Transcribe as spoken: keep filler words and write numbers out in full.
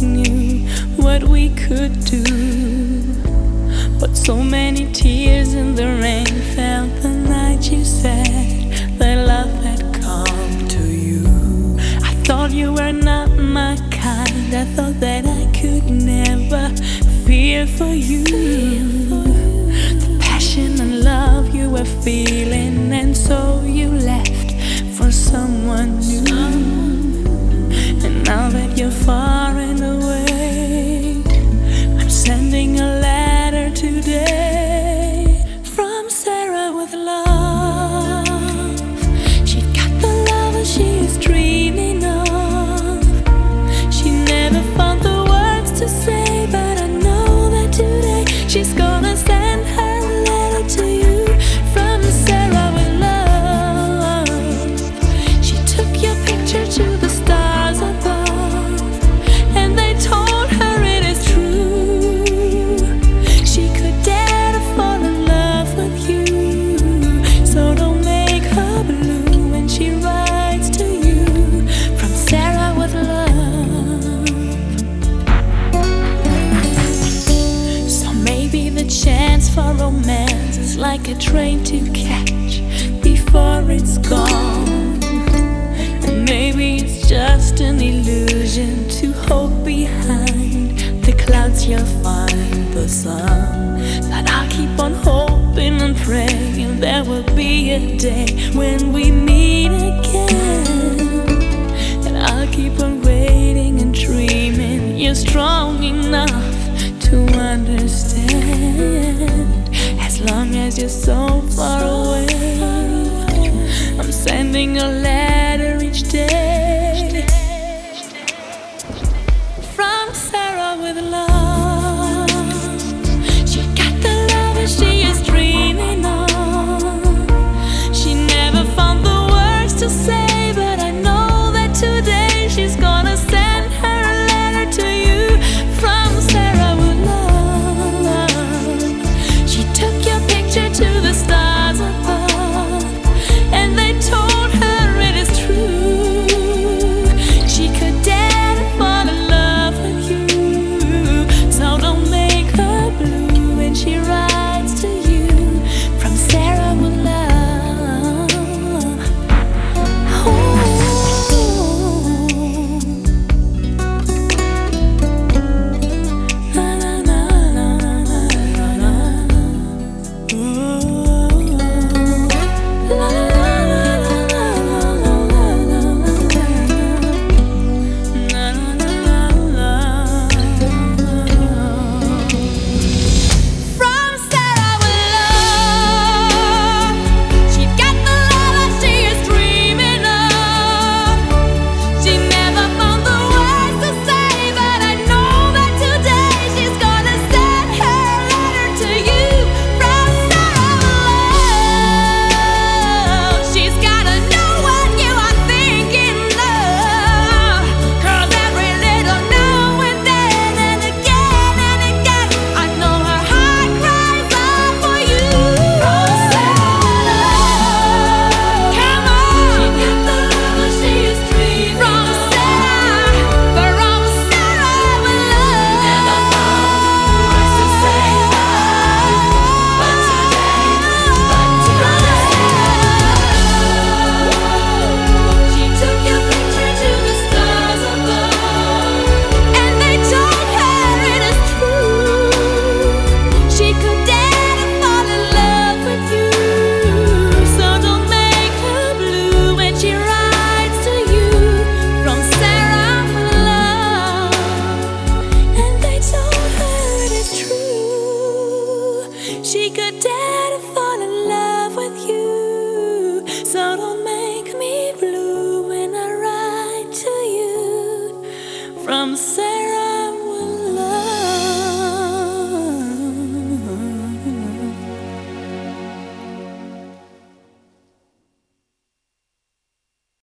knew what we could do. But so many tears in the rain fell the night you said that love had come to you. I thought you were not my kind. I thought that I could never fear for you. The passion and love you were feeling, and so you left for someone new. And now that you're far and away, I'm sending a letter today from Sarah with love. She got the love and she is dreaming of. She never found the words to say, but I know that today she's gonna send her letter to you from Sarah with love. She took your picture to the stars above, and they told her it is true. She could dare to fall in love with you, so don't make her blue when she writes to you from Sarah with love. So maybe the chance for romance is like a train to catch before it's gone. And maybe it's just an illusion to hope behind the clouds you'll find the sun. But I'll keep on hoping and praying there will be a day when we meet again. And I'll keep on waiting and dreaming you're strong enough to understand. As long as you're so far away, I'm sending a letter each day from Sarah with love. She got the love and she is dreaming of. She never found the words to say, but I know that today she's gonna send her letter to you from Sarah with love. She took your picture to the stars above, and they told her it is true. She could dare to fall in love with you, so don't make her blue when she writes to you from Sarah with love. Ooh. Na, na, na, na, na, na, na. Ooh. La, la, she could dance.